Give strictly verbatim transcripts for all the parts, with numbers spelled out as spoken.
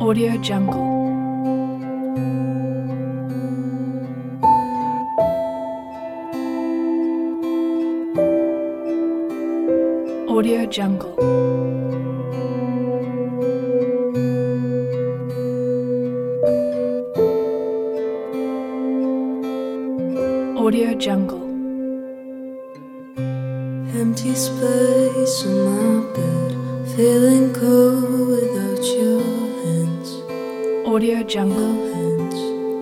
Audio Jungle. Audio Jungle. Audio Jungle. Empty space on my bed, feeling cold without your hands. Audio Jungle. Your hands.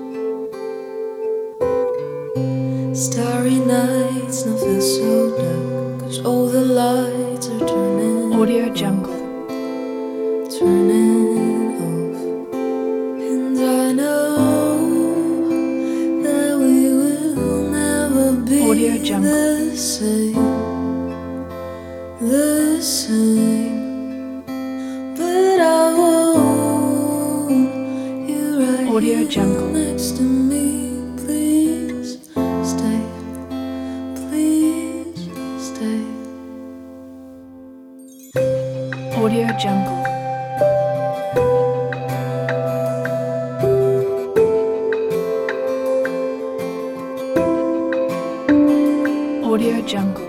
Starry nights now feel so dark, 'cause all the lights are turning. Audio Jungle. Turning off. And I know that we will never be Audio Jungle. the same. The same, but I want you right Audio here Jungle. next to me. Please stay, please stay. Audio Jungle. Audio Jungle.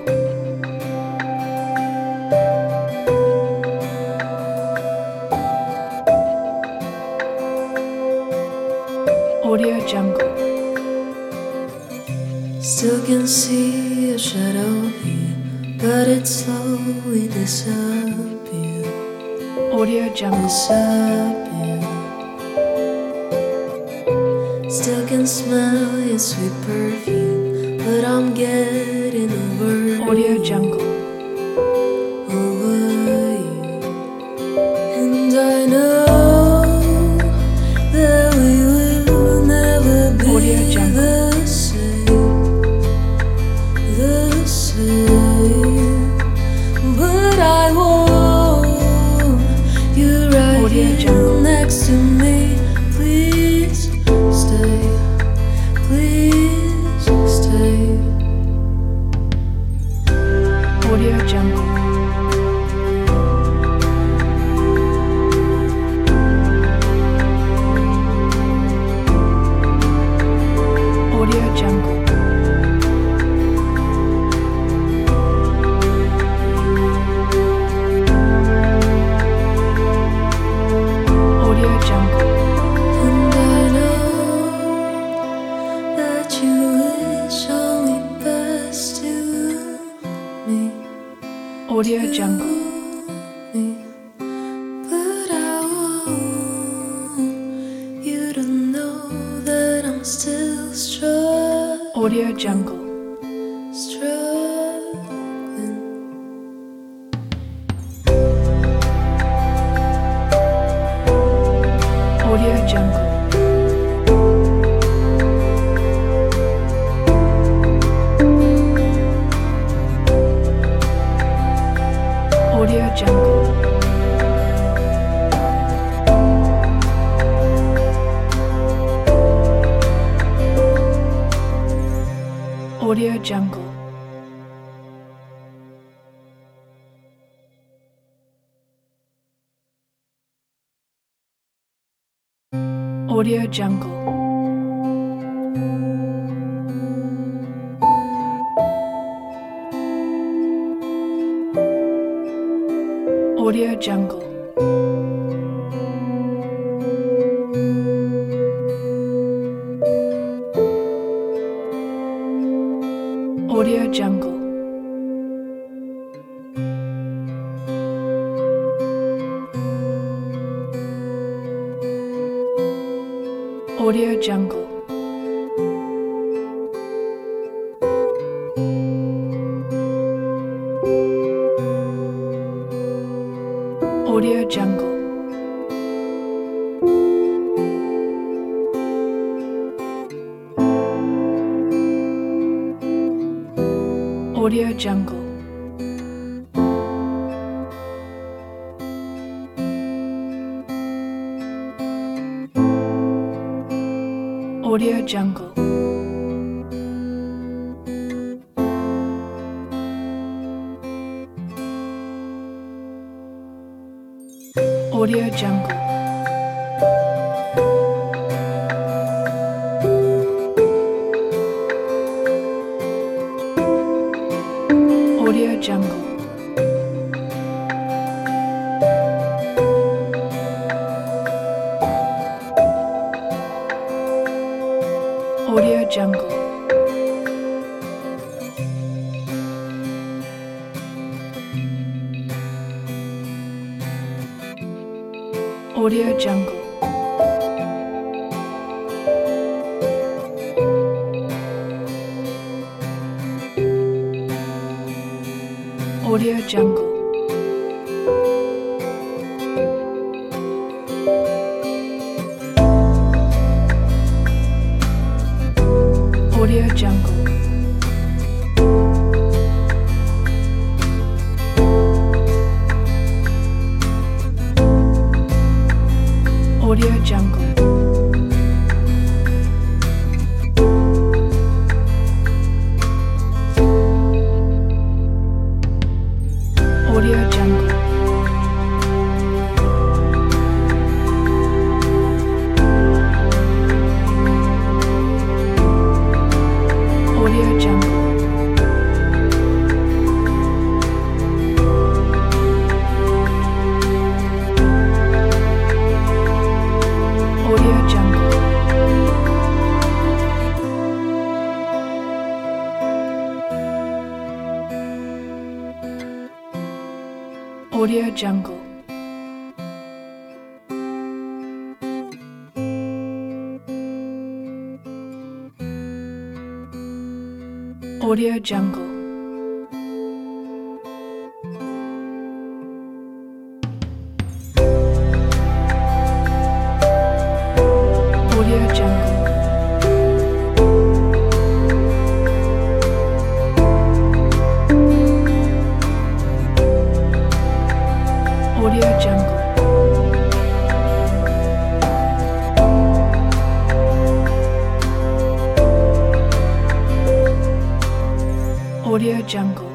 Audio Jungle. Still can see a shadow here, but it slowly disappears. Audio Jungle. Disappear. Still can smell your sweet perfume, but I'm getting over Audio you, Jungle. over you. And I know that we will never be Audio Jungle. the same, the same. But I want you right Audio here Jungle. next to me. Please stay, please stay. Audio Jungle. Audio Jungle. Audio Jungle. And I know that you wish only best to me. Audio Jungle. Me. But I want you to know that I'm still struggling. Audio Jungle. Struggling. Audio Jungle. Audio Jungle. Audio Jungle. Audio Jungle. Audio Jungle. Audio Jungle. Audio Jungle. Audio Jungle. Audio Jungle. Audio Jungle. Audio Jungle. Jungle. Audio Jungle. Audio Jungle. Audio Jungle. Audio Jungle. Audio Jungle. Audio Jungle. Audio Jungle. Audio Jungle. Audio Jungle. Audio Jungle. Audio Jungle. Audio Jungle.